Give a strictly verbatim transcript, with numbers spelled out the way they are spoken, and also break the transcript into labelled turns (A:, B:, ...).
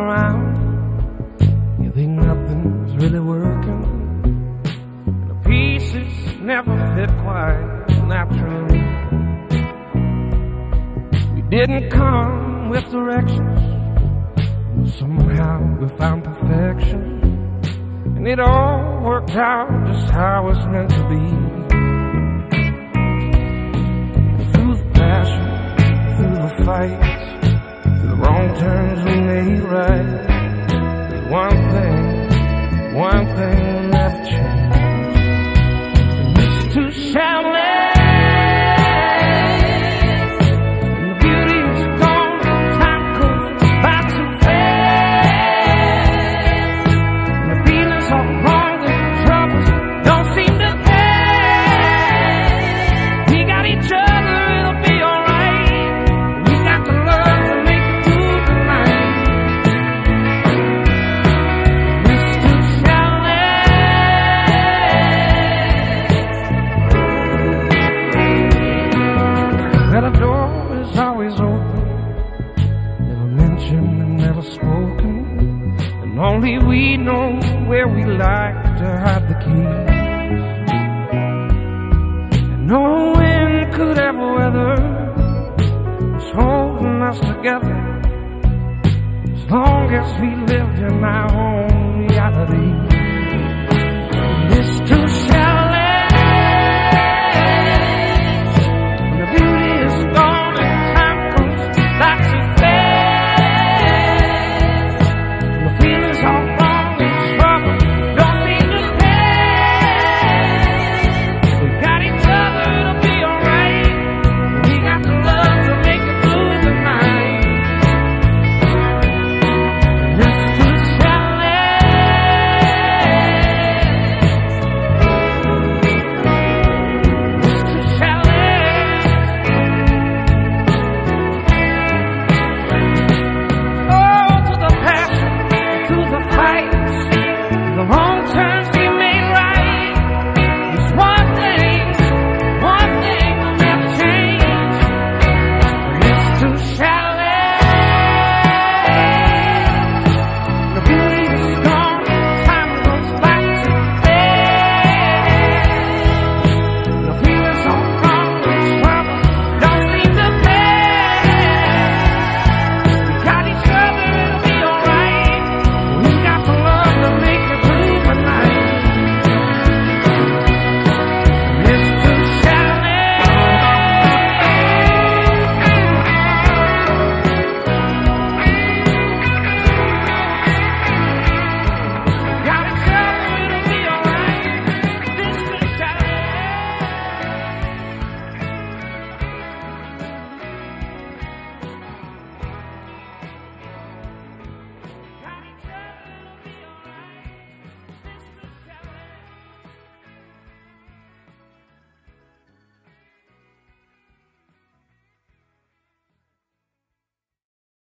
A: around, you think nothing's really working, and the pieces never fit quite naturally. We didn't come with directions, but somehow we found perfection, and it all worked out just how it's meant to be. Through the passion, through the fights, through the wrong turns we made right, there's one thing, one thing will never change. And it's too shallow. The door is always open, never mentioned and never spoken, and only we know where we like to hide the keys. And no wind could ever weather what's holding us together, as long as we lived in our own reality. And it's true.